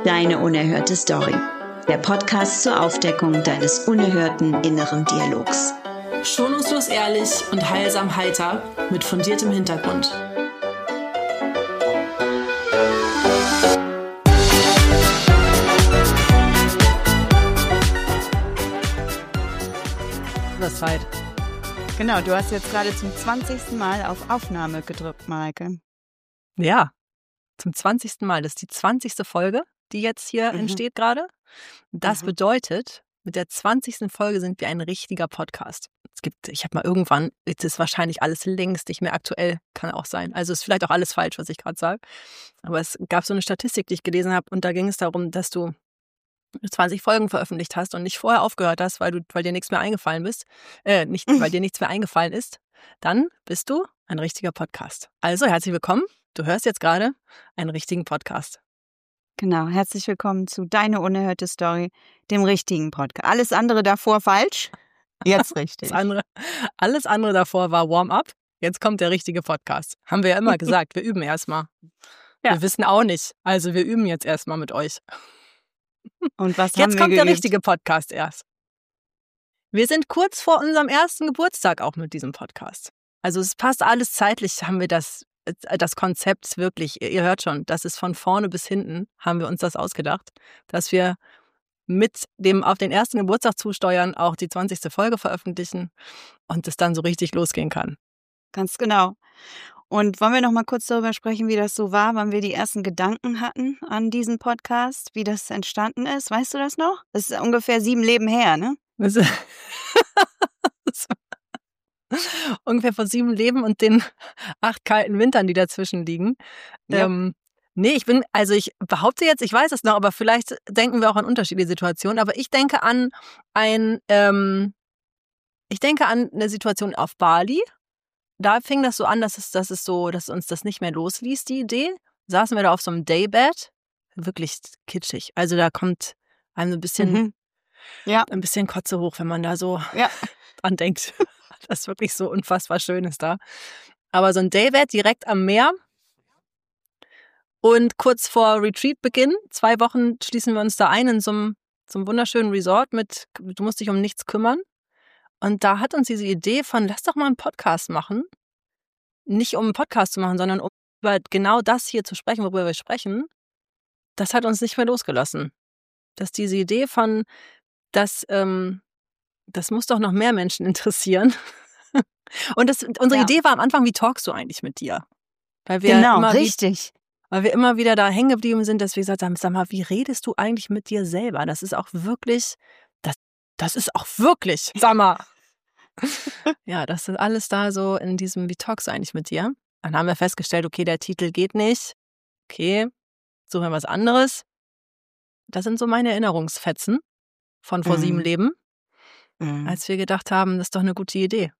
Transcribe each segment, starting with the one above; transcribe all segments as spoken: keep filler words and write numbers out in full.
Deine unerhörte Story. Der Podcast zur Aufdeckung deines unerhörten inneren Dialogs. Schonungslos ehrlich und heilsam heiter mit fundiertem Hintergrund. Das Zeit. Genau, du hast jetzt gerade zum zwanzigsten Mal auf Aufnahme gedrückt, Maike. Ja, zum zwanzigsten Mal. Das ist die zwanzigste Folge, die jetzt hier Mhm. entsteht gerade. Das Mhm. bedeutet, mit der zwanzigsten Folge sind wir ein richtiger Podcast. Es gibt, ich habe mal irgendwann, jetzt ist wahrscheinlich alles längst nicht mehr aktuell, kann auch sein. Also ist vielleicht auch alles falsch, was ich gerade sage. Aber es gab so eine Statistik, die ich gelesen habe, und da ging es darum, dass du zwanzig Folgen veröffentlicht hast und nicht vorher aufgehört hast, weil du, weil dir nichts mehr eingefallen bist, äh, nicht, weil dir nichts mehr eingefallen ist, dann bist du ein richtiger Podcast. Also herzlich willkommen. Du hörst jetzt gerade einen richtigen Podcast. Genau, herzlich willkommen zu Deine unerhörte Story, dem richtigen Podcast. Alles andere davor falsch, jetzt richtig. Das andere, alles andere davor war Warm-up. Jetzt kommt der richtige Podcast. Haben wir ja immer gesagt, wir üben erstmal. Ja. Wir wissen auch nicht. Also wir üben jetzt erstmal mit euch. Und was haben Jetzt wir kommt der geübt? richtige Podcast erst. Wir sind kurz vor unserem ersten Geburtstag auch mit diesem Podcast. Also es passt alles zeitlich, haben wir das, das Konzept wirklich, ihr hört schon, das ist von vorne bis hinten, haben wir uns das ausgedacht, dass wir mit dem auf den ersten Geburtstag zusteuern auch die zwanzigste Folge veröffentlichen und es dann so richtig losgehen kann. Ganz genau. Und wollen wir noch mal kurz darüber sprechen, wie das so war, wann wir die ersten Gedanken hatten an diesen Podcast, wie das entstanden ist? Weißt du das noch? Das ist ungefähr sieben Leben her, ne? Das ist ungefähr vor sieben Leben und den acht kalten Wintern, die dazwischen liegen. Ja. Ähm, nee, ich bin, also ich behaupte jetzt, ich weiß es noch, aber vielleicht denken wir auch an unterschiedliche Situationen. Aber ich denke an ein, ähm, ich denke an eine Situation auf Bali. Da fing das so an, dass es, dass es so, dass uns das nicht mehr losließ, die Idee. Saßen wir da auf so einem Daybed. Wirklich kitschig. Also da kommt einem so ein bisschen, Mhm. Ja, ein bisschen Kotze hoch, wenn man da so ja. dran denkt. Das ist wirklich so unfassbar schön ist da. Aber so ein Daybed direkt am Meer. Und kurz vor Retreat-Beginn, zwei Wochen schließen wir uns da ein in so einem, so einem wunderschönen Resort mit, du musst dich um nichts kümmern. Und da hat uns diese Idee von, lass doch mal einen Podcast machen. Nicht um einen Podcast zu machen, sondern um über genau das hier zu sprechen, worüber wir sprechen. Das hat uns nicht mehr losgelassen. Dass diese Idee von, dass, ähm, das muss doch noch mehr Menschen interessieren. Und das, unsere Ja. Idee war am Anfang, wie talkst du eigentlich mit dir? Weil wir Genau, immer wie, richtig. weil wir immer wieder da hängen geblieben sind, dass wir gesagt haben, sag mal, wie redest du eigentlich mit dir selber? Das ist auch wirklich, das, das ist auch wirklich, sag mal. Ja, das ist alles da so in diesem, wie talkst du eigentlich mit dir? Dann haben wir festgestellt, okay, der Titel geht nicht. Okay, suchen wir was anderes. Das sind so meine Erinnerungsfetzen von vor Mhm. sieben Leben, Mhm. als wir gedacht haben, das ist doch eine gute Idee.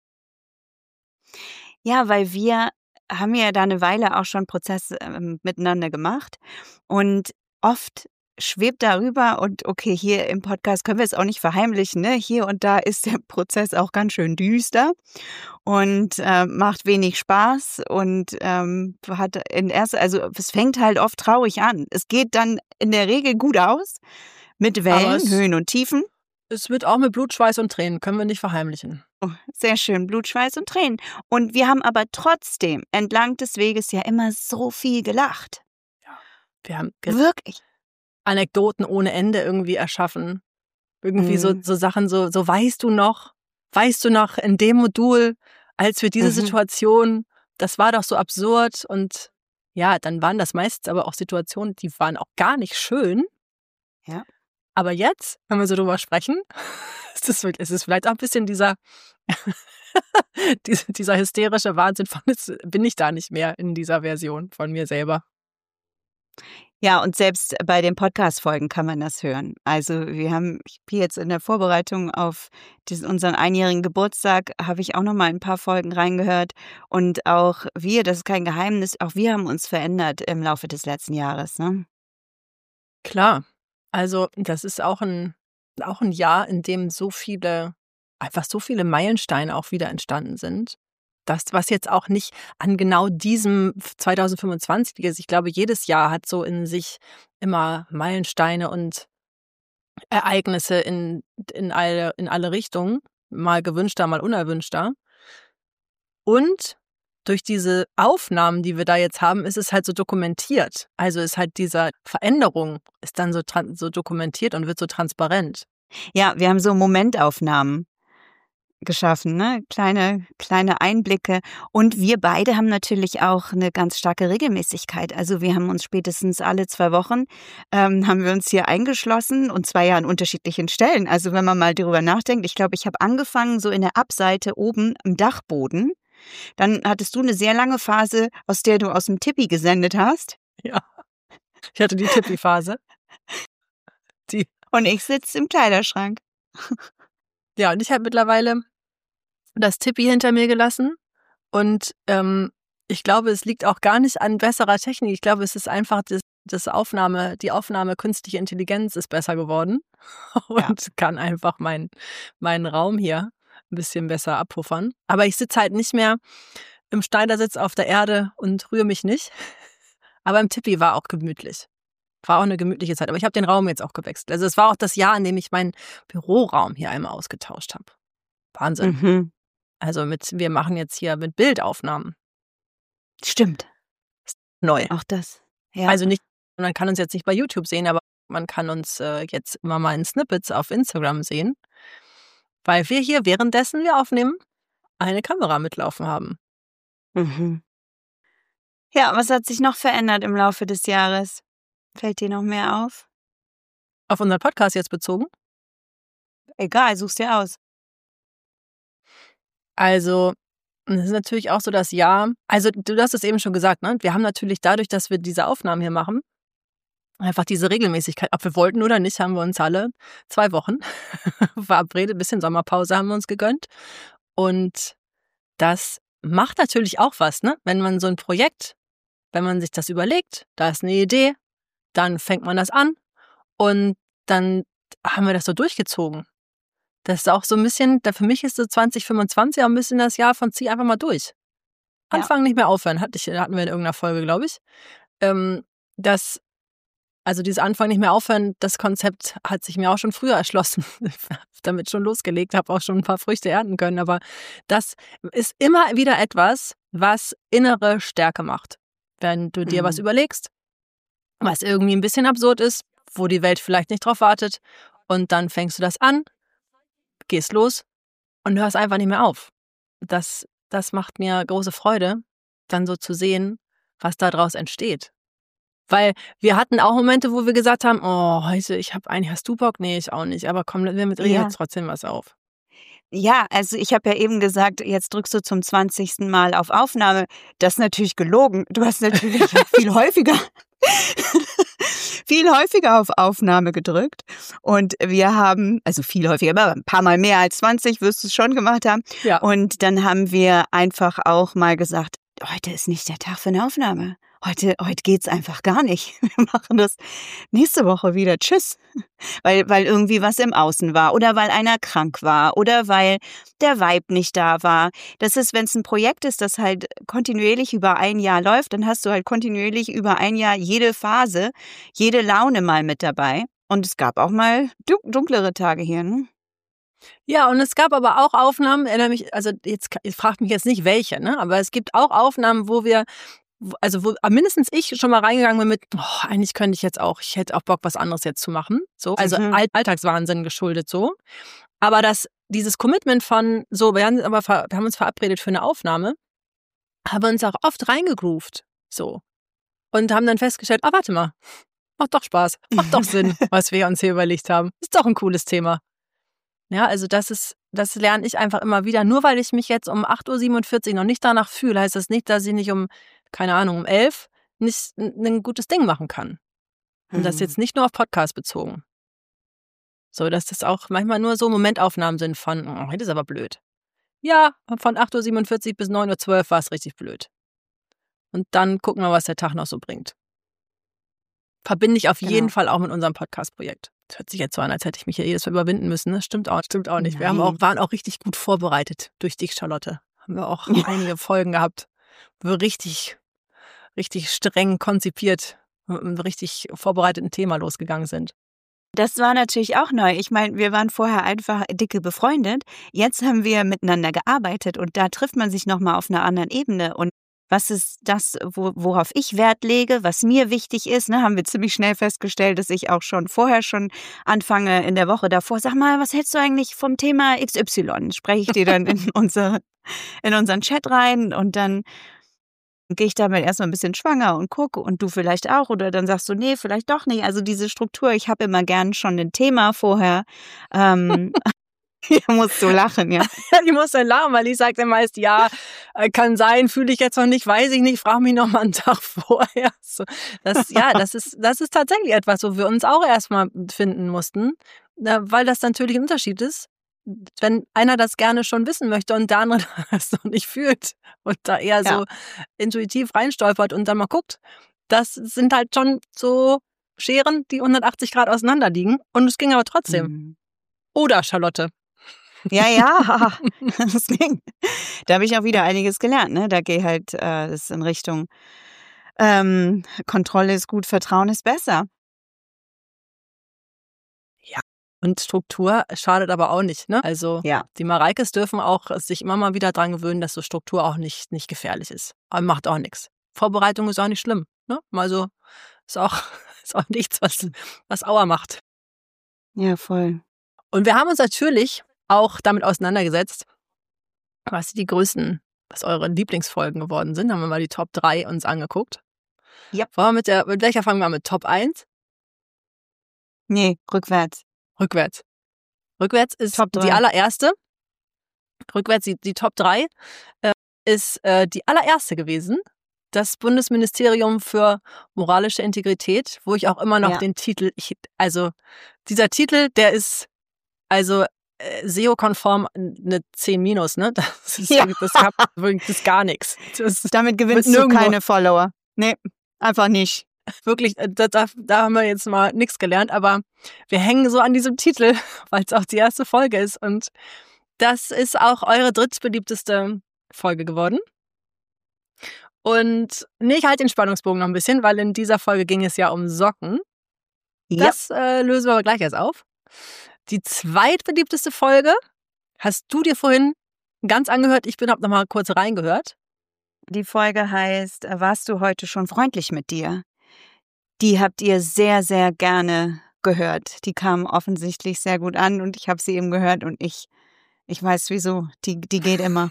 Ja, weil wir haben ja da eine Weile auch schon Prozesse ähm, miteinander gemacht und oft schwebt darüber und okay, hier im Podcast können wir es auch nicht verheimlichen, ne? Hier und da ist der Prozess auch ganz schön düster und äh, macht wenig Spaß und ähm, hat in erster, also es fängt halt oft traurig an. Es geht dann in der Regel gut aus mit Aber Wellen, es- Höhen und Tiefen. Es wird auch mit Blut, Schweiß und Tränen, können wir nicht verheimlichen. Oh, sehr schön, Blut, Schweiß und Tränen. Und wir haben aber trotzdem entlang des Weges ja immer so viel gelacht. Wir haben ge- Wirklich. Anekdoten ohne Ende irgendwie erschaffen. Irgendwie so, Mhm. so Sachen, so, so weißt du noch, weißt du noch, in dem Modul, als wir diese Mhm. Situation, das war doch so absurd. Und ja, dann waren das meistens aber auch Situationen, die waren auch gar nicht schön. Ja. Aber jetzt, wenn wir so drüber sprechen, ist es, wirklich- ist es vielleicht auch ein bisschen dieser, dieser, dieser hysterische Wahnsinn von, jetzt bin ich da nicht mehr in dieser Version von mir selber. Ja, und selbst bei den Podcast-Folgen kann man das hören. Also wir haben, ich bin jetzt in der Vorbereitung auf diesen, unseren einjährigen Geburtstag, habe ich auch noch mal ein paar Folgen reingehört. Und auch wir, das ist kein Geheimnis, auch wir haben uns verändert im Laufe des letzten Jahres. Ne? Klar, also das ist auch ein, auch ein Jahr, in dem so viele, einfach so viele Meilensteine auch wieder entstanden sind. Das, was jetzt auch nicht an genau diesem zwanzig fünfundzwanzig ist. Ich glaube, jedes Jahr hat so in sich immer Meilensteine und Ereignisse in, in, alle, in alle Richtungen, mal gewünschter, mal unerwünschter. Und durch diese Aufnahmen, die wir da jetzt haben, ist es halt so dokumentiert. Also ist halt diese Veränderung ist dann so, so dokumentiert und wird so transparent. Ja, wir haben so Momentaufnahmen geschaffen, ne? Kleine, kleine Einblicke. Und wir beide haben natürlich auch eine ganz starke Regelmäßigkeit. Also wir haben uns spätestens alle zwei Wochen, ähm, haben wir uns hier eingeschlossen und zwar ja an unterschiedlichen Stellen. Also wenn man mal darüber nachdenkt, ich glaube, ich habe angefangen so in der Abseite oben im Dachboden. Dann hattest du eine sehr lange Phase, aus der du aus dem Tippi gesendet hast. Ja, ich hatte die Tippi-Phase. Die. Und ich sitze im Kleiderschrank. Ja, und ich habe mittlerweile das Tippi hinter mir gelassen und ähm, ich glaube, es liegt auch gar nicht an besserer Technik. Ich glaube, es ist einfach das, das Aufnahme, die Aufnahme künstliche Intelligenz ist besser geworden und ja. kann einfach meinen meinen Raum hier ein bisschen besser abpuffern. Aber ich sitze halt nicht mehr im Schneidersitz auf der Erde und rühre mich nicht. Aber im Tippi war auch gemütlich. War auch eine gemütliche Zeit. Aber ich habe den Raum jetzt auch gewechselt. Also es war auch das Jahr, in dem ich meinen Büroraum hier einmal ausgetauscht habe. Wahnsinn. Mhm. Also mit, wir machen jetzt hier mit Bildaufnahmen. Stimmt. Neu. Auch das. Ja. Also nicht, man kann uns jetzt nicht bei YouTube sehen, aber man kann uns äh, jetzt immer mal in Snippets auf Instagram sehen, weil wir hier währenddessen wir aufnehmen, eine Kamera mitlaufen haben. Mhm. Ja, was hat sich noch verändert im Laufe des Jahres? Fällt dir noch mehr auf? Auf unseren Podcast jetzt bezogen? Egal, such's dir aus. Also, es ist natürlich auch so das Jahr, also du hast es eben schon gesagt, ne? Wir haben natürlich dadurch, dass wir diese Aufnahmen hier machen, einfach diese Regelmäßigkeit, ob wir wollten oder nicht, haben wir uns alle zwei Wochen verabredet, ein bisschen Sommerpause haben wir uns gegönnt. Und das macht natürlich auch was, ne? Wenn man so ein Projekt, wenn man sich das überlegt, da ist eine Idee, dann fängt man das an und dann haben wir das so durchgezogen. Das ist auch so ein bisschen, für mich ist so zwanzig fünfundzwanzig auch ein bisschen das Jahr von zieh einfach mal durch. Anfangen, ja. Nicht mehr aufhören, hatte ich, hatten wir in irgendeiner Folge, glaube ich. Ähm, das, also dieses Anfangen, nicht mehr aufhören, das Konzept hat sich mir auch schon früher erschlossen. Damit schon losgelegt, habe auch schon ein paar Früchte ernten können. Aber das ist immer wieder etwas, was innere Stärke macht. Wenn du dir mhm. was überlegst, was irgendwie ein bisschen absurd ist, wo die Welt vielleicht nicht drauf wartet und dann fängst du das an, gehst los und hörst einfach nicht mehr auf. Das, das macht mir große Freude, dann so zu sehen, was daraus entsteht. Weil wir hatten auch Momente, wo wir gesagt haben, oh, heute, ich habe eigentlich, hast du Bock? Nee, ich auch nicht, aber komm, wir mit ja. jetzt trotzdem was auf. Ja, also ich habe ja eben gesagt, jetzt drückst du zum zwanzigsten Mal auf Aufnahme. Das ist natürlich gelogen. Du hast natürlich viel häufiger viel häufiger auf Aufnahme gedrückt. Und wir haben, also viel häufiger, aber ein paar Mal mehr als zwanzig wirst du es schon gemacht haben. Ja. Und dann haben wir einfach auch mal gesagt, heute ist nicht der Tag für eine Aufnahme. Heute, heute geht's einfach gar nicht. Wir machen das nächste Woche wieder. Tschüss. Weil, weil irgendwie was im Außen war oder weil einer krank war oder weil der Vibe nicht da war. Das ist, wenn es ein Projekt ist, das halt kontinuierlich über ein Jahr läuft, dann hast du halt kontinuierlich über ein Jahr jede Phase, jede Laune mal mit dabei. Und es gab auch mal dunklere Tage hier, ne? Ja, und es gab aber auch Aufnahmen, erinnere mich, also jetzt, ich fragt mich jetzt nicht welche, ne? Aber es gibt auch Aufnahmen, wo wir also wo mindestens ich schon mal reingegangen bin mit, oh, eigentlich könnte ich jetzt auch, ich hätte auch Bock, was anderes jetzt zu machen. So, also mhm. Alltagswahnsinn geschuldet so. Aber das, dieses Commitment von, so, wir haben, aber, wir haben uns verabredet für eine Aufnahme, haben wir uns auch oft reingegroovt. So. Und haben dann festgestellt, ah, warte mal, macht doch Spaß, macht doch Sinn, was wir uns hier überlegt haben. Ist doch ein cooles Thema. Ja, also das ist, das lerne ich einfach immer wieder. Nur weil ich mich jetzt um acht Uhr siebenundvierzig noch nicht danach fühle, heißt das nicht, dass ich nicht um keine Ahnung, um elf nicht ein gutes Ding machen kann. Und das jetzt nicht nur auf Podcast bezogen. So, dass das auch manchmal nur so Momentaufnahmen sind von, oh, heute ist aber blöd. Ja, von acht Uhr siebenundvierzig bis neun Uhr zwölf war es richtig blöd. Und dann gucken wir, was der Tag noch so bringt. Verbinde ich auf genau. jeden Fall auch mit unserem Podcast-Projekt. Das hört sich jetzt so an, als hätte ich mich ja jedes Mal überwinden müssen. Das stimmt auch, stimmt auch nicht. Nein. Wir haben auch, waren auch richtig gut vorbereitet durch dich, Charlotte. Haben wir auch einige Folgen gehabt. Wir richtig, richtig streng konzipiert mit einem richtig vorbereiteten Thema losgegangen sind. Das war natürlich auch neu. Ich meine, wir waren vorher einfach dicke befreundet. Jetzt haben wir miteinander gearbeitet und da trifft man sich nochmal auf einer anderen Ebene. Und was ist das, wo, worauf ich Wert lege, was mir wichtig ist, ne, haben wir ziemlich schnell festgestellt, dass ich auch schon vorher schon anfange in der Woche davor. Sag mal, was hältst du eigentlich vom Thema X Y? Spreche ich dir dann in, unsere, in unseren Chat rein und dann gehe ich damit erstmal ein bisschen schwanger und gucke und du vielleicht auch oder dann sagst du, nee, vielleicht doch nicht. Also diese Struktur, ich habe immer gern schon ein Thema vorher. Ähm, ich muss so lachen, ja. Ich muss dann lachen, weil ich sage dann meist, ja, kann sein, fühle ich jetzt noch nicht, weiß ich nicht, frage mich noch mal einen Tag vorher. So, das, ja, das ist, das ist tatsächlich etwas, wo wir uns auch erstmal finden mussten, weil das natürlich ein Unterschied ist. Wenn einer das gerne schon wissen möchte und der andere das noch nicht fühlt und da eher so ja. intuitiv reinstolpert und dann mal guckt, das sind halt schon so Scheren, die hundertachtzig Grad auseinander liegen und es ging aber trotzdem. Mhm. Oder, Charlotte? Ja, ja, das ging. Da habe ich auch wieder einiges gelernt, ne? Da gehe halt äh, das in Richtung ähm, Kontrolle ist gut, Vertrauen ist besser. Und Struktur schadet aber auch nicht, ne? Also ja. die Mareikes dürfen auch sich immer mal wieder dran gewöhnen, dass so Struktur auch nicht, nicht gefährlich ist. Aber macht auch nichts. Vorbereitung ist auch nicht schlimm, ne? Also ist auch, ist auch nichts, was, was Auer macht. Ja, voll. Und wir haben uns natürlich auch damit auseinandergesetzt, was die größten, was eure Lieblingsfolgen geworden sind. Haben wir mal die Top drei uns angeguckt. Ja. Wollen wir mit der, mit welcher fangen wir an? Mit Top eins? Nee, rückwärts. Rückwärts. Rückwärts ist die allererste. Rückwärts, die, die Top drei, äh, ist äh, die allererste gewesen. Das Bundesministerium für moralische Integrität, wo ich auch immer noch ja. den Titel, ich, also dieser Titel, der ist also äh, S E O-konform eine zehn minus, ne? Das ist, ja. das gab wirklich gar nichts. Das Damit gewinnst du keine Follower. Nee, einfach nicht. Wirklich, da, da, da haben wir jetzt mal nichts gelernt, aber wir hängen so an diesem Titel, weil es auch die erste Folge ist und das ist auch eure drittbeliebteste Folge geworden. Und nee, ich halte den Spannungsbogen noch ein bisschen, weil in dieser Folge ging es ja um Socken. Ja. Das äh, lösen wir aber gleich erst auf. Die zweitbeliebteste Folge hast du dir vorhin ganz angehört. Ich bin hab noch mal kurz reingehört. Die Folge heißt, warst du heute schon freundlich mit dir? Die habt ihr sehr, sehr gerne gehört. Die kam offensichtlich sehr gut an und ich habe sie eben gehört und ich, ich weiß wieso. Die, die geht immer.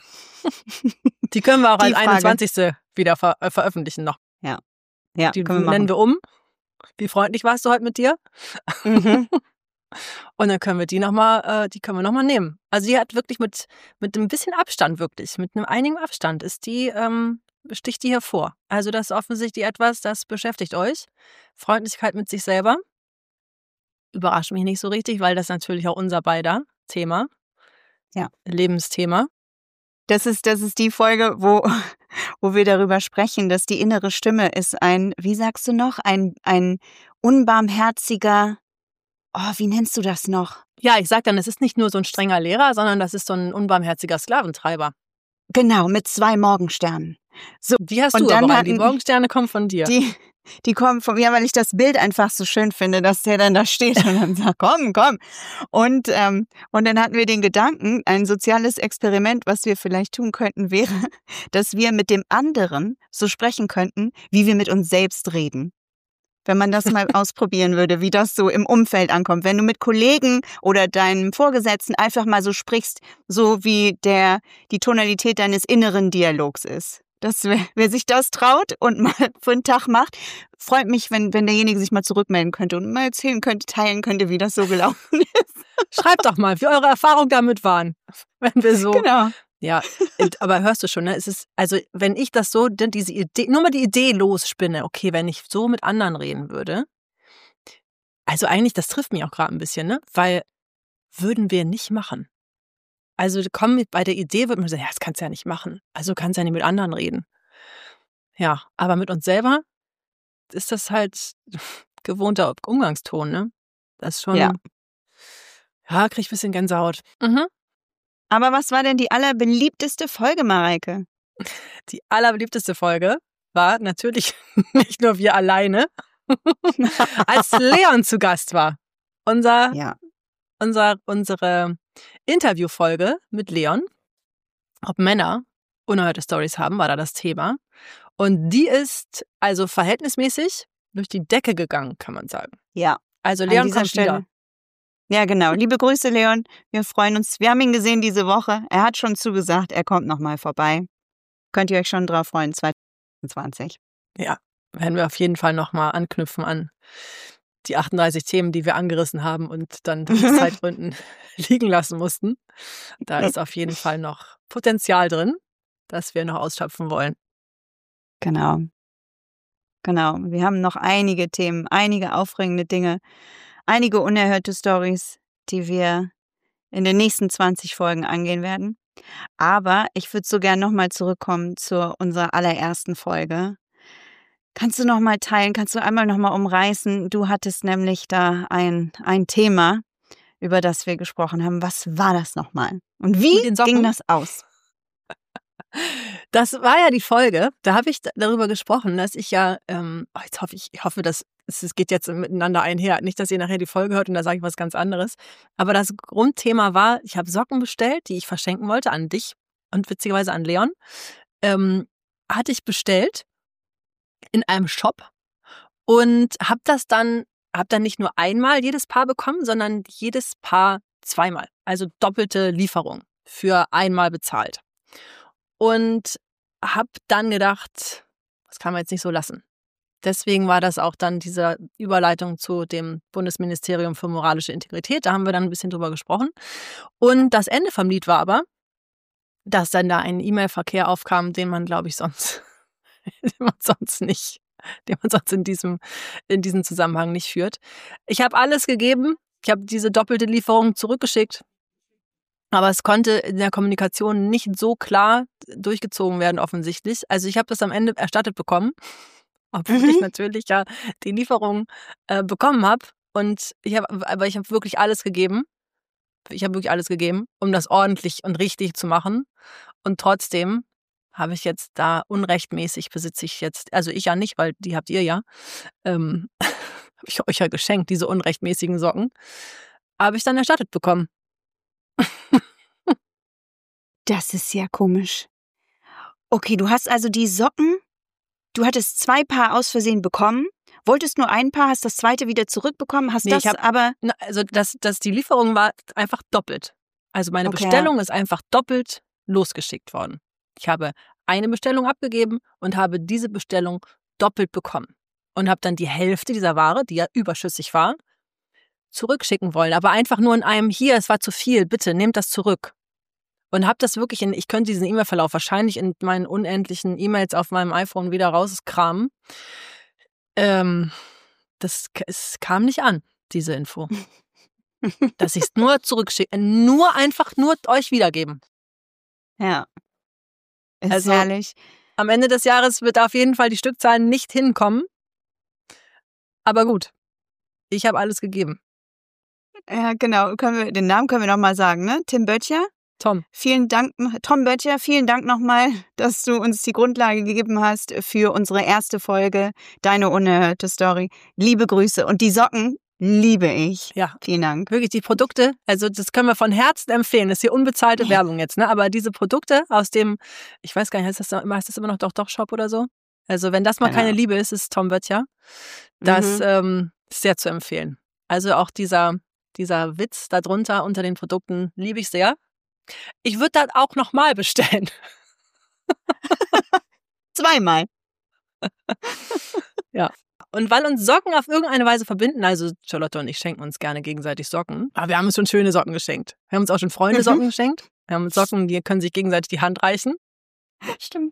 Die können wir auch als einundzwanzigste wieder ver- äh, veröffentlichen noch. Ja. ja die wir nennen wir um. Wie freundlich warst du heute mit dir? Mhm. Und dann können wir die nochmal, äh, die können wir nochmal nehmen. Also die hat wirklich mit, mit ein bisschen Abstand wirklich, mit einem einigen Abstand ist die, ähm, sticht die hervor. Also das ist offensichtlich etwas, das beschäftigt euch. Freundlichkeit mit sich selber. Überrascht mich nicht so richtig, weil das natürlich auch unser beider Thema. Ja. Lebensthema. Das ist, das ist die Folge, wo, wo wir darüber sprechen, dass die innere Stimme ist ein, wie sagst du noch, ein, ein unbarmherziger, oh, wie nennst du das noch? Ja, ich sag dann, es ist nicht nur so ein strenger Lehrer, sondern das ist so ein unbarmherziger Sklaventreiber. Genau, mit zwei Morgensternen. So, die hast du aber, die Morgensterne kommen von dir. Die, die kommen von mir, weil ich das Bild einfach so schön finde, dass der dann da steht und dann sagt, komm, komm. Und, ähm, und dann hatten wir den Gedanken, ein soziales Experiment, was wir vielleicht tun könnten, wäre, dass wir mit dem anderen so sprechen könnten, wie wir mit uns selbst reden. Wenn man das mal ausprobieren würde, wie das so im Umfeld ankommt. Wenn du mit Kollegen oder deinem Vorgesetzten einfach mal so sprichst, so wie der die Tonalität deines inneren Dialogs ist. Das, wer, wer sich das traut und mal für einen Tag macht, freut mich, wenn, wenn derjenige sich mal zurückmelden könnte und mal erzählen könnte, teilen könnte, wie das so gelaufen ist. Schreibt doch mal, wie eure Erfahrungen damit waren. Wenn wir so. Genau. Ja, aber hörst du schon, ne? Es ist, also wenn ich das so, diese Idee, nur mal die Idee losspinne, okay, wenn ich so mit anderen reden würde, also eigentlich, das trifft mich auch gerade ein bisschen, ne? Weil würden wir nicht machen. Also komm, bei der Idee wird man sagen, ja, das kannst du ja nicht machen. Also du kannst ja nicht mit anderen reden. Ja, aber mit uns selber ist das halt gewohnter Umgangston, ne? Das ist schon, ja, ja krieg ich ein bisschen Gänsehaut. Mhm. Aber was war denn die allerbeliebteste Folge, Mareike? Die allerbeliebteste Folge war natürlich nicht nur wir alleine, als Leon zu Gast war. Unser, Ja. unser, unsere Interviewfolge mit Leon, ob Männer unerhörte Storys haben, war da das Thema. Und die ist also verhältnismäßig durch die Decke gegangen, kann man sagen. Ja. Also An Leon dieser kommt Stelle. wieder. Ja, genau. Liebe Grüße, Leon. Wir freuen uns. Wir haben ihn gesehen diese Woche. Er hat schon zugesagt, er kommt nochmal vorbei. Könnt ihr euch schon drauf freuen, zwanzig zwanzig. Ja, werden wir auf jeden Fall nochmal anknüpfen an die achtunddreißig Themen, die wir angerissen haben und dann durch Zeitgründen liegen lassen mussten. Da ist auf jeden Fall noch Potenzial drin, das wir noch ausschöpfen wollen. Genau. Genau. Wir haben noch einige Themen, einige aufregende Dinge, einige unerhörte Storys, die wir in den nächsten zwanzig Folgen angehen werden. Aber ich würde so gern nochmal zurückkommen zu unserer allerersten Folge. Kannst du nochmal teilen, kannst du einmal nochmal umreißen? Du hattest nämlich da ein, ein Thema, über das wir gesprochen haben. Was war das nochmal? Und wie Mit den Socken? ging das aus? Das war ja die Folge, da habe ich d- darüber gesprochen, dass ich ja, ähm, oh, jetzt hoffe ich, ich hoffe, dass es es geht jetzt miteinander einher. Nicht, dass ihr nachher die Folge hört und da sage ich was ganz anderes. Aber das Grundthema war, ich habe Socken bestellt, die ich verschenken wollte an dich und witzigerweise an Leon. Ähm, hatte ich bestellt in einem Shop und habe das dann, habe dann nicht nur einmal jedes Paar bekommen, sondern jedes Paar zweimal. Also doppelte Lieferung für einmal bezahlt. Und habe dann gedacht, das kann man jetzt nicht so lassen. Deswegen war das auch dann diese Überleitung zu dem Bundesministerium für moralische Integrität. Da haben wir dann ein bisschen drüber gesprochen. Und das Ende vom Lied war aber, dass dann da ein E-Mail-Verkehr aufkam, den man, glaube ich, sonst, den man sonst nicht, den man sonst in diesem, in diesem Zusammenhang nicht führt. Ich habe alles gegeben. Ich habe diese doppelte Lieferung zurückgeschickt. Aber es konnte in der Kommunikation nicht so klar durchgezogen werden, offensichtlich. Also ich habe das am Ende erstattet bekommen, obwohl Mhm. ich natürlich ja die Lieferung äh, bekommen habe. Und ich habe, aber ich habe wirklich alles gegeben. Ich habe wirklich alles gegeben, um das ordentlich und richtig zu machen. Und trotzdem habe ich jetzt da unrechtmäßig besitze ich jetzt, also ich ja nicht, weil die habt ihr ja, ähm, habe ich euch ja geschenkt, diese unrechtmäßigen Socken, habe ich dann erstattet bekommen. Das ist ja komisch. Okay, du hast also die Socken, du hattest zwei Paar aus Versehen bekommen, wolltest nur ein Paar, hast das zweite wieder zurückbekommen, hast Nee, das ich hab- aber... Na, also das, das, die Lieferung war einfach doppelt. Also meine Okay, Bestellung ist einfach doppelt losgeschickt worden. Ich habe eine Bestellung abgegeben und habe diese Bestellung doppelt bekommen. Und habe dann die Hälfte dieser Ware, die ja überschüssig war, zurückschicken wollen. Aber einfach nur in einem, hier, es war zu viel, bitte nehmt das zurück. Und habe das wirklich in, ich könnte diesen E-Mail-Verlauf wahrscheinlich in meinen unendlichen E-Mails auf meinem iPhone wieder rauskramen. Ähm, das es kam nicht an, diese Info. Dass ich es nur zurückschicke, nur einfach nur euch wiedergeben. Ja. Ist Also- herrlich. Am Ende des Jahres wird auf jeden Fall die Stückzahl nicht hinkommen. Aber gut, ich habe alles gegeben. Ja, genau. Können wir, den Namen können wir noch mal sagen, ne? Tim Böttcher. Tom, Vielen Dank, Tom Böttcher, vielen Dank nochmal, dass du uns die Grundlage gegeben hast für unsere erste Folge, deine unerhörte Story. Liebe Grüße. Und die Socken liebe ich. ja, Vielen Dank. wirklich die Produkte, also das können wir von Herzen empfehlen. Das ist hier unbezahlte Werbung jetzt, ne? Aber diese Produkte aus dem, ich weiß gar nicht, heißt das, noch- heißt das immer noch Doch Doch Shop oder so? Also wenn das mal Keine keine Ahnung. Liebe ist, ist Tom Böttcher. Das Mhm. ähm, ist sehr zu empfehlen. Also auch dieser, dieser Witz darunter unter den Produkten liebe ich sehr. Ich würde das auch nochmal bestellen. Zweimal. Und weil uns Socken auf irgendeine Weise verbinden, also Charlotte und ich schenken uns gerne gegenseitig Socken, aber wir haben uns schon schöne Socken geschenkt. Wir haben uns auch schon Freunde Mhm. Socken geschenkt. Wir haben uns Socken, die können sich gegenseitig die Hand reichen. Stimmt.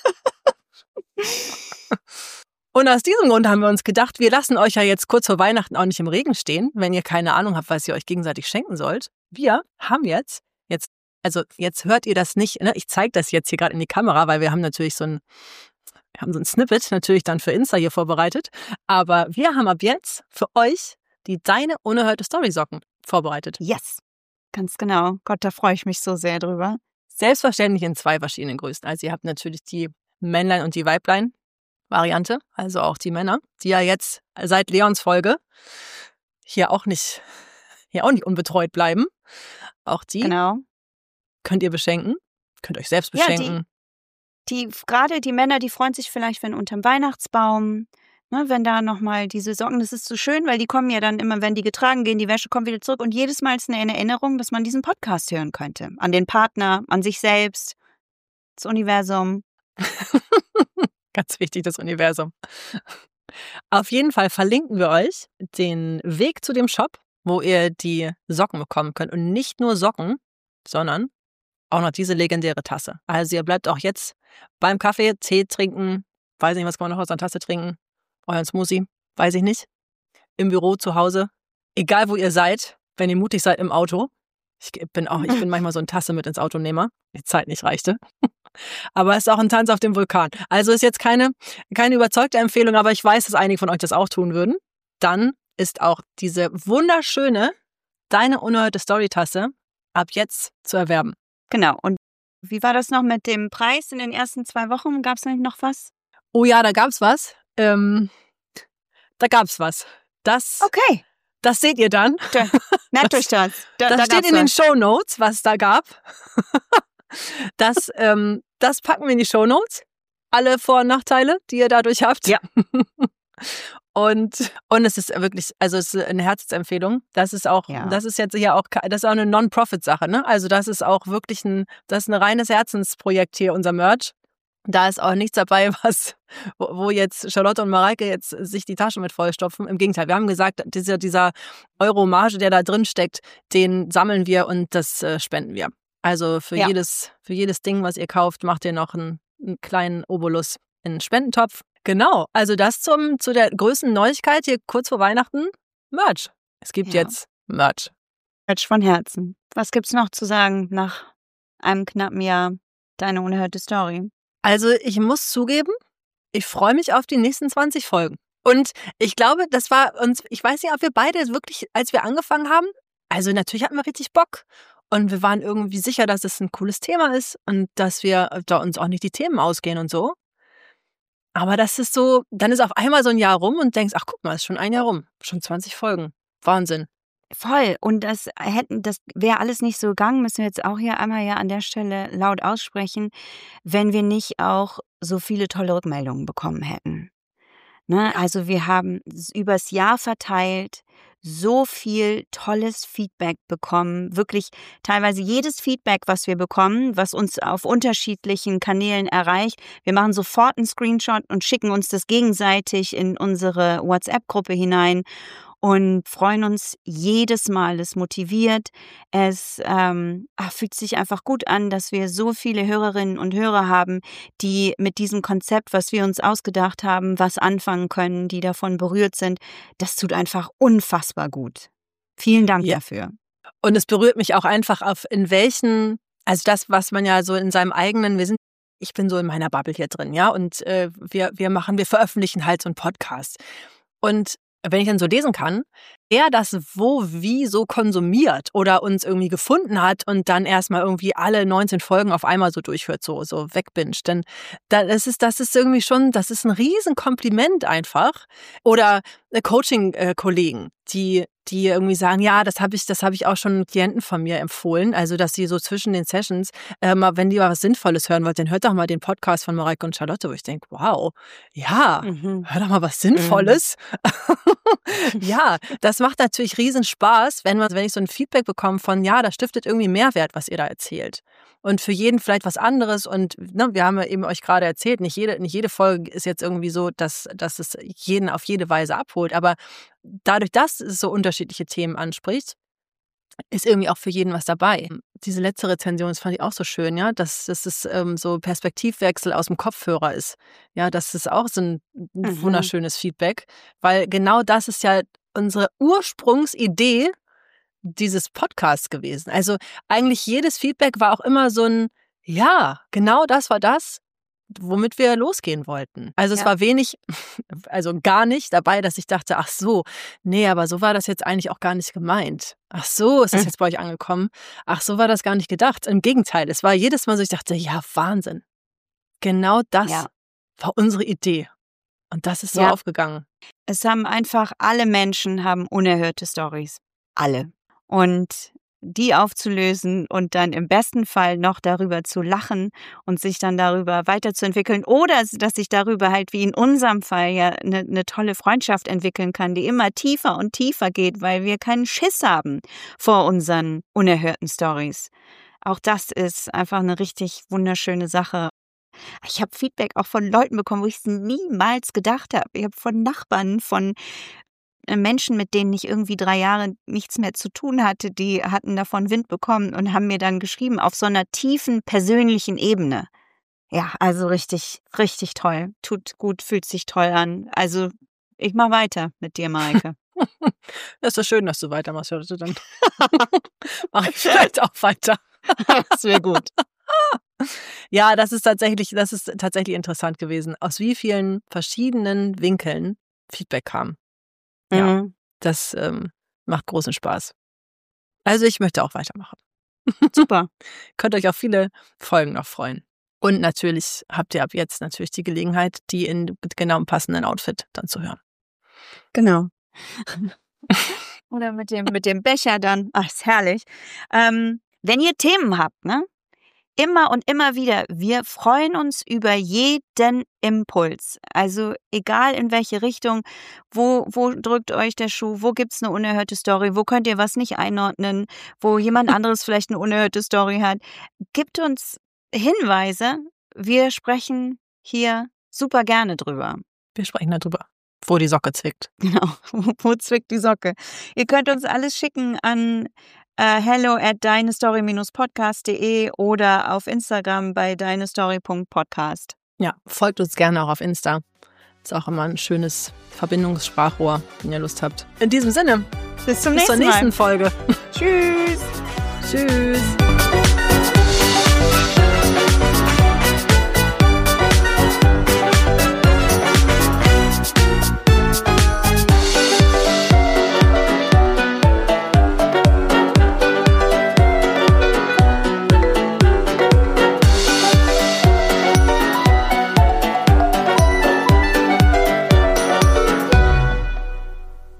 Und aus diesem Grund haben wir uns gedacht, wir lassen euch ja jetzt kurz vor Weihnachten auch nicht im Regen stehen, wenn ihr keine Ahnung habt, was ihr euch gegenseitig schenken sollt. Wir haben jetzt, jetzt, also jetzt hört ihr das nicht, ne? Ich zeige das jetzt hier gerade in die Kamera, weil wir haben natürlich so ein, wir haben so ein Snippet natürlich dann für Insta hier vorbereitet. Aber wir haben ab jetzt für euch die Deine unerhörte Story Socken vorbereitet. Yes. Ganz genau. Gott, da freue ich mich so sehr drüber. Selbstverständlich in zwei verschiedenen Größen. Also ihr habt natürlich die Männlein und die Weiblein. Variante, also auch die Männer, die ja jetzt seit Leons Folge hier auch nicht, hier auch nicht unbetreut bleiben. Auch die Genau. könnt ihr beschenken, könnt euch selbst Ja, beschenken. Die, gerade die Männer, die freuen sich vielleicht, wenn unterm Weihnachtsbaum, ne, wenn da nochmal diese Socken, das ist so schön, weil die kommen ja dann immer, wenn die getragen gehen, die Wäsche kommt wieder zurück und jedes Mal ist eine Erinnerung, dass man diesen Podcast hören könnte. An den Partner, an sich selbst, das Universum. Ganz wichtig, das Universum. Auf jeden Fall verlinken wir euch den Weg zu dem Shop, wo ihr die Socken bekommen könnt. Und nicht nur Socken, sondern auch noch diese legendäre Tasse. Also ihr bleibt auch jetzt beim Kaffee, Tee trinken, weiß nicht, was kann man noch aus einer Tasse trinken, euren Smoothie, weiß ich nicht, im Büro, zu Hause, egal wo ihr seid, wenn ihr mutig seid im Auto. Ich bin auch, ich bin manchmal so eine Tasse mit ins Auto nehme, die Zeit nicht reichte. Aber es ist auch ein Tanz auf dem Vulkan. Also ist jetzt keine, keine überzeugte Empfehlung, aber ich weiß, dass einige von euch das auch tun würden. Dann ist auch diese wunderschöne Deine unerhörte Story-Tasse ab jetzt zu erwerben. Genau. Und wie war das noch mit dem Preis in den ersten zwei Wochen? Gab es noch was? Oh ja, da gab's was. Ähm, da gab's was. Das, Okay. das seht ihr dann. Da, merkt euch das. Da, Das da steht gab's in den was. Shownotes, was es da gab. Das, ähm, das packen wir in die Shownotes. Alle Vor- und Nachteile, die ihr dadurch habt. Ja. Und, und es ist wirklich, also es ist eine Herzensempfehlung. Das ist auch, Ja. das ist jetzt hier auch, das ist auch eine Non-Profit-Sache, ne? Also das ist auch wirklich ein, das ist ein reines Herzensprojekt hier, unser Merch. Da ist auch nichts dabei, was, wo wo jetzt Charlotte und Mareike jetzt sich die Taschen mit vollstopfen. Im Gegenteil, wir haben gesagt, dieser, dieser Euro-Marge, der da drin steckt, den sammeln wir und das äh, spenden wir. Also für Ja. jedes, für jedes Ding, was ihr kauft, macht ihr noch einen, einen kleinen Obolus in einen Spendentopf. Genau, also das zum, zu der größten Neuigkeit hier kurz vor Weihnachten, Merch. Es gibt Ja. jetzt Merch. Merch von Herzen. Was gibt's noch zu sagen nach einem knappen Jahr Deine unerhörte Story? Also ich muss zugeben, ich freue mich auf die nächsten zwanzig Folgen. Und ich glaube, das war uns, ich weiß nicht, ob wir beide wirklich, als wir angefangen haben, also natürlich hatten wir richtig Bock. Und wir waren irgendwie sicher, dass es ein cooles Thema ist und dass wir da uns auch nicht die Themen ausgehen und so. Aber das ist so, dann ist auf einmal so ein Jahr rum und denkst, ach guck mal, ist schon ein Jahr rum, schon zwanzig Folgen. Wahnsinn. Voll. Und das hätten, das wäre alles nicht so gegangen, müssen wir jetzt auch hier einmal ja an der Stelle laut aussprechen, wenn wir nicht auch so viele tolle Rückmeldungen bekommen hätten. Ne? Also wir haben s- übers Jahr verteilt so viel tolles Feedback bekommen. Wirklich teilweise jedes Feedback, was wir bekommen, was uns auf unterschiedlichen Kanälen erreicht. Wir machen sofort einen Screenshot und schicken uns das gegenseitig in unsere WhatsApp-Gruppe hinein und freuen uns jedes Mal. Es motiviert, es ähm, ach, fühlt sich einfach gut an, dass wir so viele Hörerinnen und Hörer haben, die mit diesem Konzept, was wir uns ausgedacht haben, was anfangen können, die davon berührt sind. Das tut einfach unfassbar gut. Vielen Dank Ja. dafür. Und es berührt mich auch einfach auf, in welchen, also das, was man ja so in seinem eigenen, wir sind, ich bin so in meiner Bubble hier drin, ja, und äh, wir, wir machen, wir veröffentlichen halt so einen Podcast. Und wenn ich dann so lesen kann, wer das wo, wie so konsumiert oder uns irgendwie gefunden hat und dann erstmal irgendwie alle neunzehn Folgen auf einmal so durchhört, so, so wegbinscht, dann das ist, das ist irgendwie schon, das ist ein Riesenkompliment einfach. Oder äh, Coaching-Kollegen, die, die irgendwie sagen, ja, das habe ich, das habe ich auch schon Klienten von mir empfohlen, also dass sie so zwischen den Sessions, äh, mal, wenn die mal was Sinnvolles hören wollt, dann hört doch mal den Podcast von Mareike und Charlotte, wo ich denke, wow, ja, Mhm. hör doch mal was Sinnvolles. Ja, das macht natürlich riesen Spaß, wenn man, wenn ich so ein Feedback bekomme von, ja, das stiftet irgendwie Mehrwert, was ihr da erzählt. Und für jeden vielleicht was anderes. Und ne, wir haben ja eben euch gerade erzählt, nicht jede, nicht jede Folge ist jetzt irgendwie so, dass, dass es jeden auf jede Weise abholt. Aber dadurch, dass es so unterschiedliche Themen anspricht, ist irgendwie auch für jeden was dabei. Diese letzte Rezension, das fand ich auch so schön, ja, dass, dass es ähm, so Perspektivwechsel aus dem Kopfhörer ist. Ja, das ist auch so ein Mhm. wunderschönes Feedback, weil genau das ist ja unsere Ursprungsidee dieses Podcasts gewesen. Also eigentlich jedes Feedback war auch immer so ein, ja, genau das war das, womit wir losgehen wollten. Also es Ja. war wenig, also gar nicht dabei, dass ich dachte, ach so, nee, aber so war das jetzt eigentlich auch gar nicht gemeint. Ach so, ist das Mhm. jetzt bei euch angekommen? Ach so war das gar nicht gedacht. Im Gegenteil, es war jedes Mal so, ich dachte, ja, Wahnsinn. Genau das Ja. war unsere Idee. Und das ist so Ja. aufgegangen. Es haben einfach alle Menschen haben unerhörte Stories. Alle. Und die aufzulösen und dann im besten Fall noch darüber zu lachen und sich dann darüber weiterzuentwickeln oder dass sich darüber halt wie in unserem Fall ja eine, eine tolle Freundschaft entwickeln kann, die immer tiefer und tiefer geht, weil wir keinen Schiss haben vor unseren unerhörten Stories. Auch das ist einfach eine richtig wunderschöne Sache. Ich habe Feedback auch von Leuten bekommen, wo ich es niemals gedacht habe. Ich habe von Nachbarn, von Menschen, mit denen ich irgendwie drei Jahre nichts mehr zu tun hatte, die hatten davon Wind bekommen und haben mir dann geschrieben auf so einer tiefen persönlichen Ebene. Ja, also richtig, richtig toll. Tut gut, fühlt sich toll an. Also ich mache weiter mit dir, Mareike. Das ist doch schön, dass du weitermachst. Ja, dann mache ich vielleicht auch weiter. Das wäre gut. Ja, das ist tatsächlich, das ist tatsächlich interessant gewesen, aus wie vielen verschiedenen Winkeln Feedback kam. Ja, Mhm. das ähm, macht großen Spaß. Also ich möchte auch weitermachen. Super. Könnt euch auf viele Folgen noch freuen. Und natürlich habt ihr ab jetzt natürlich die Gelegenheit, die in genau im passenden Outfit dann zu hören. Genau. Oder mit dem, mit dem Becher dann. Ach, ist herrlich. Ähm, wenn ihr Themen habt, ne? Immer und immer wieder, wir freuen uns über jeden Impuls. Also egal in welche Richtung, wo, wo drückt euch der Schuh, wo gibt's eine unerhörte Story, wo könnt ihr was nicht einordnen, wo jemand anderes vielleicht eine unerhörte Story hat. Gibt uns Hinweise, wir sprechen hier super gerne drüber. Wir sprechen darüber, wo die Socke zwickt. Genau, wo zwickt die Socke? Ihr könnt uns alles schicken an Uh, hello at deinestory dash podcast punkt de oder auf Instagram bei deinestory punkt podcast. Ja, folgt uns gerne auch auf Insta. Ist auch immer ein schönes Verbindungssprachrohr, wenn ihr Lust habt. In diesem Sinne, Bis zum bis zur nächsten nächsten Mal. Folge. Tschüss. Tschüss.